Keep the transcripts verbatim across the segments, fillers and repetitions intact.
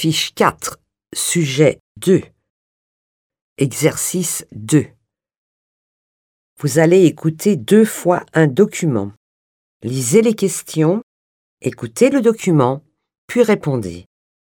Fiche quatre, sujet deux. Exercice deux. Vous allez écouter deux fois un document. Lisez les questions, écoutez le document, puis répondez.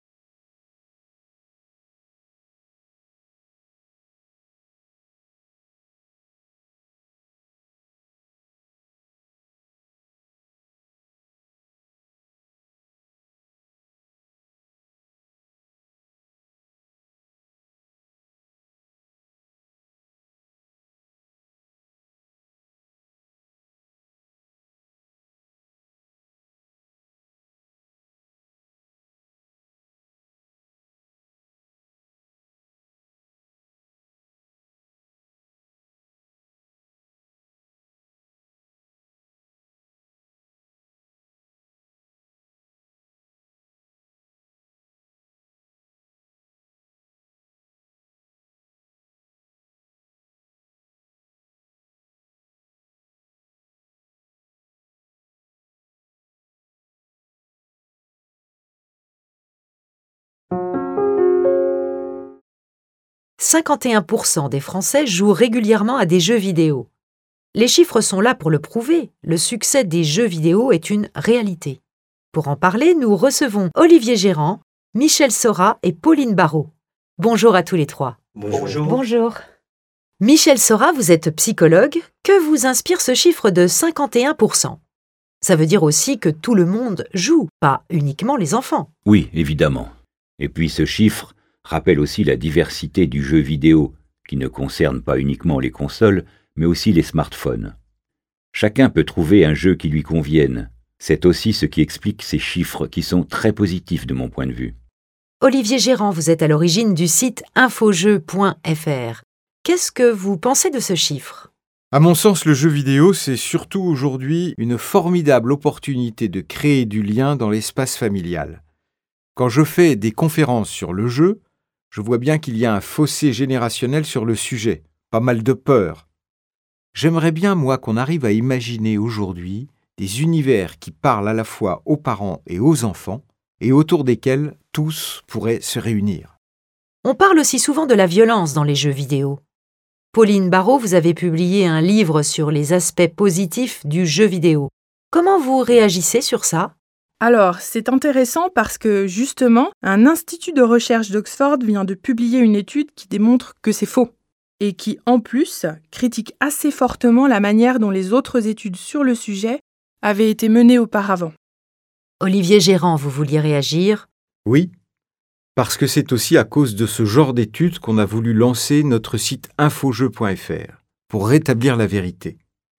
cinquante et un pour cent des Français jouent régulièrement à des jeux vidéo. Les chiffres sont là pour le prouver, le succès des jeux vidéo est une réalité. Pour en parler, nous recevons Olivier Gérand, Michel Sora et Pauline Barraud. Bonjour à tous les trois. Bonjour. Bonjour. Michel Sora, vous êtes psychologue. Que vous inspire ce chiffre de cinquante et un pour cent? Ça veut dire aussi que tout le monde joue, pas uniquement les enfants. Oui, évidemment. Et puis ce chiffre rappelle aussi la diversité du jeu vidéo, qui ne concerne pas uniquement les consoles, mais aussi les smartphones. Chacun peut trouver un jeu qui lui convienne. C'est aussi ce qui explique ces chiffres qui sont très positifs de mon point de vue. Olivier Gérand, vous êtes à l'origine du site infojeux point f r. Qu'est-ce que vous pensez de ce chiffre? À mon sens, le jeu vidéo, c'est surtout aujourd'hui une formidable opportunité de créer du lien dans l'espace familial. Quand je fais des conférences sur le jeu, je vois bien qu'il y a un fossé générationnel sur le sujet, pas mal de peur. J'aimerais bien, moi, qu'on arrive à imaginer aujourd'hui des univers qui parlent à la fois aux parents et aux enfants, et autour desquels tous pourraient se réunir. On parle aussi souvent de la violence dans les jeux vidéo. Pauline Barraud, vous avez publié un livre sur les aspects positifs du jeu vidéo. Comment vous réagissez sur ça? Alors, c'est intéressant parce que, justement, un institut de recherche d'Oxford vient de publier une étude qui démontre que c'est faux et qui, en plus, critique assez fortement la manière dont les autres études sur le sujet avaient été menées auparavant. Olivier Gérand, vous vouliez réagir? Oui, parce que c'est aussi à cause de ce genre d'études qu'on a voulu lancer notre site infojeux point f r, pour rétablir la vérité.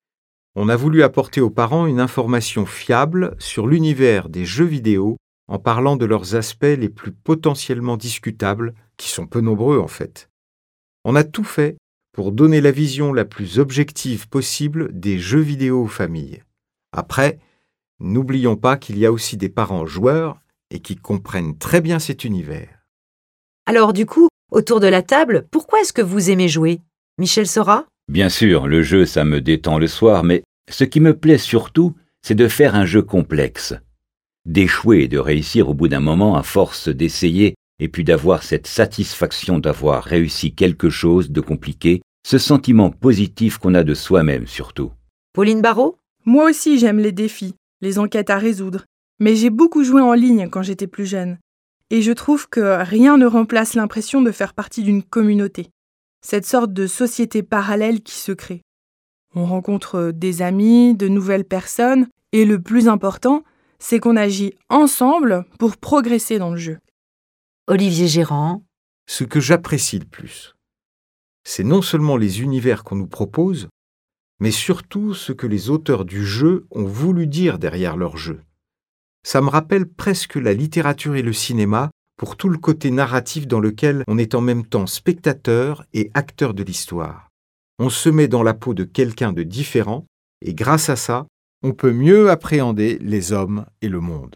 On a voulu apporter aux parents une information fiable sur l'univers des jeux vidéo en parlant de leurs aspects les plus potentiellement discutables, qui sont peu nombreux en fait. On a tout fait pour donner la vision la plus objective possible des jeux vidéo aux familles. Après, n'oublions pas qu'il y a aussi des parents joueurs et qui comprennent très bien cet univers. Alors du coup, autour de la table, pourquoi est-ce que vous aimez jouer? Michel Sora? Bien sûr, le jeu, ça me détend le soir, mais ce qui me plaît surtout, c'est de faire un jeu complexe. D'échouer et de réussir au bout d'un moment à force d'essayer et puis d'avoir cette satisfaction d'avoir réussi quelque chose de compliqué, ce sentiment positif qu'on a de soi-même surtout. Pauline Barraud? Moi aussi, j'aime les défis, les enquêtes à résoudre, mais j'ai beaucoup joué en ligne quand j'étais plus jeune. Et je trouve que rien ne remplace l'impression de faire partie d'une communauté. Cette sorte de société parallèle qui se crée. On rencontre des amis, de nouvelles personnes, et le plus important, c'est qu'on agit ensemble pour progresser dans le jeu. Olivier Gérand? Ce que j'apprécie le plus, c'est non seulement les univers qu'on nous propose, mais surtout ce que les auteurs du jeu ont voulu dire derrière leur jeu. Ça me rappelle presque la littérature et le cinéma pour tout le côté narratif dans lequel on est en même temps spectateur et acteur de l'histoire. On se met dans la peau de quelqu'un de différent et grâce à ça, on peut mieux appréhender les hommes et le monde.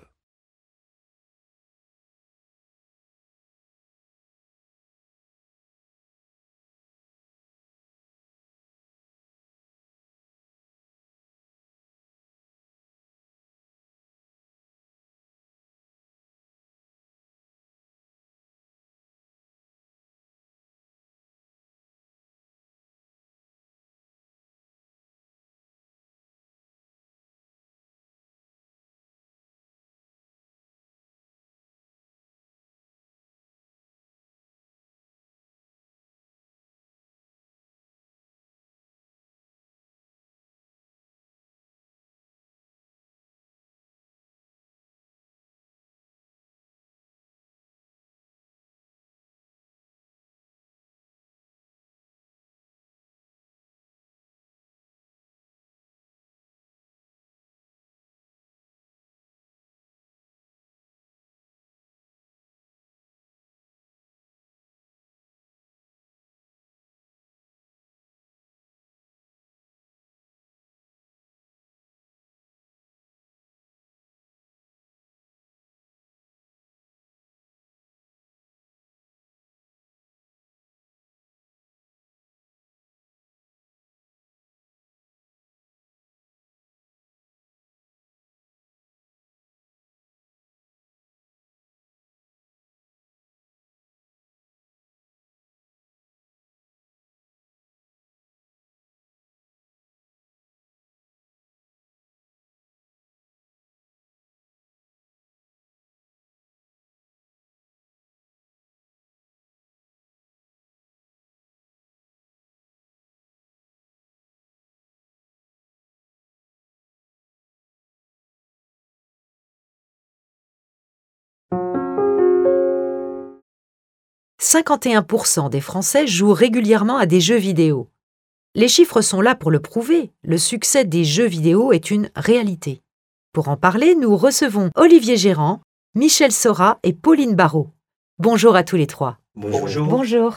cinquante et un pour cent des Français jouent régulièrement à des jeux vidéo. Les chiffres sont là pour le prouver, le succès des jeux vidéo est une réalité. Pour en parler, nous recevons Olivier Gérand, Michel Sora et Pauline Barraud. Bonjour à tous les trois. Bonjour. Bonjour.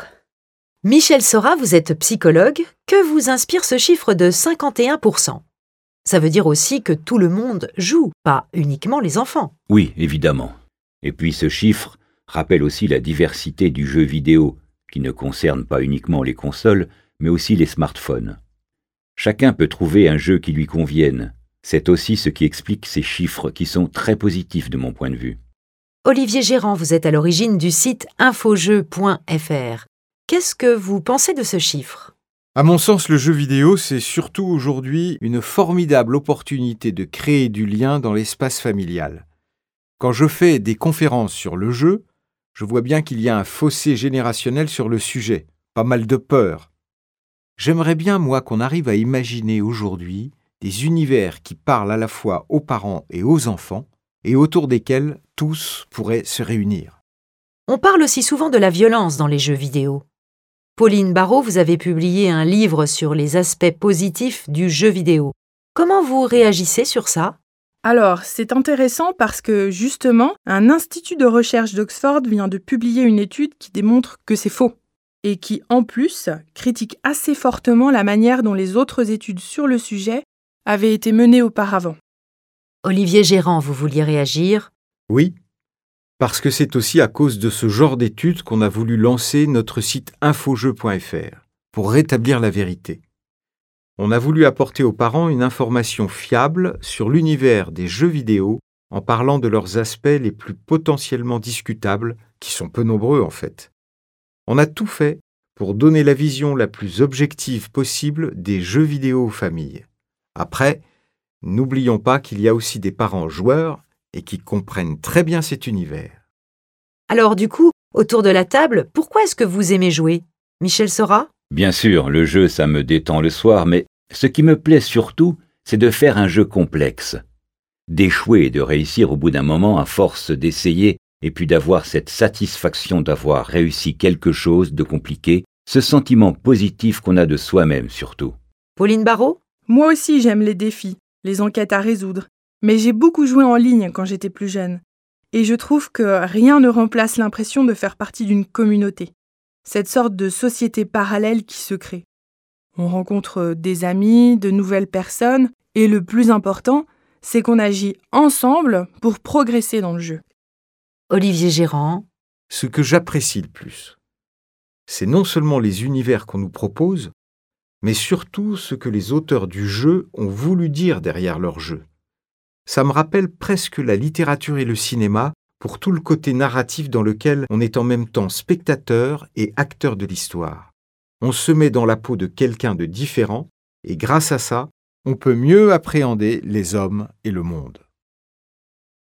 Michel Sora, vous êtes psychologue. Que vous inspire ce chiffre de cinquante et un pour cent? Ça veut dire aussi que tout le monde joue, pas uniquement les enfants. Oui, évidemment. Et puis ce chiffre rappelle aussi la diversité du jeu vidéo, qui ne concerne pas uniquement les consoles, mais aussi les smartphones. Chacun peut trouver un jeu qui lui convienne. C'est aussi ce qui explique ces chiffres qui sont très positifs de mon point de vue. Olivier Gérand, vous êtes à l'origine du site infojeux point f r. Qu'est-ce que vous pensez de ce chiffre? À mon sens, le jeu vidéo, c'est surtout aujourd'hui une formidable opportunité de créer du lien dans l'espace familial. Quand je fais des conférences sur le jeu, je vois bien qu'il y a un fossé générationnel sur le sujet, pas mal de peur. J'aimerais bien, moi, qu'on arrive à imaginer aujourd'hui des univers qui parlent à la fois aux parents et aux enfants, et autour desquels tous pourraient se réunir. On parle aussi souvent de la violence dans les jeux vidéo. Pauline Barraud, vous avez publié un livre sur les aspects positifs du jeu vidéo. Comment vous réagissez sur ça? Alors, c'est intéressant parce que, justement, un institut de recherche d'Oxford vient de publier une étude qui démontre que c'est faux et qui, en plus, critique assez fortement la manière dont les autres études sur le sujet avaient été menées auparavant. Olivier Gérand, vous vouliez réagir? Oui, parce que c'est aussi à cause de ce genre d'études qu'on a voulu lancer notre site infojeux point f r, pour rétablir la vérité. On a voulu apporter aux parents une information fiable sur l'univers des jeux vidéo en parlant de leurs aspects les plus potentiellement discutables, qui sont peu nombreux en fait. On a tout fait pour donner la vision la plus objective possible des jeux vidéo aux familles. Après, n'oublions pas qu'il y a aussi des parents joueurs et qui comprennent très bien cet univers. Alors du coup, autour de la table, pourquoi est-ce que vous aimez jouer? Michel Sora? Bien sûr, le jeu, ça me détend le soir, mais ce qui me plaît surtout, c'est de faire un jeu complexe. D'échouer et de réussir au bout d'un moment à force d'essayer et puis d'avoir cette satisfaction d'avoir réussi quelque chose de compliqué, ce sentiment positif qu'on a de soi-même surtout. Pauline Barraud? Moi aussi, j'aime les défis, les enquêtes à résoudre. Mais j'ai beaucoup joué en ligne quand j'étais plus jeune. Et je trouve que rien ne remplace l'impression de faire partie d'une communauté. Cette sorte de société parallèle qui se crée. On rencontre des amis, de nouvelles personnes, et le plus important, c'est qu'on agit ensemble pour progresser dans le jeu. Olivier Gérand? Ce que j'apprécie le plus, c'est non seulement les univers qu'on nous propose, mais surtout ce que les auteurs du jeu ont voulu dire derrière leur jeu. Ça me rappelle presque la littérature et le cinéma pour tout le côté narratif dans lequel on est en même temps spectateur et acteur de l'histoire. On se met dans la peau de quelqu'un de différent et grâce à ça, on peut mieux appréhender les hommes et le monde.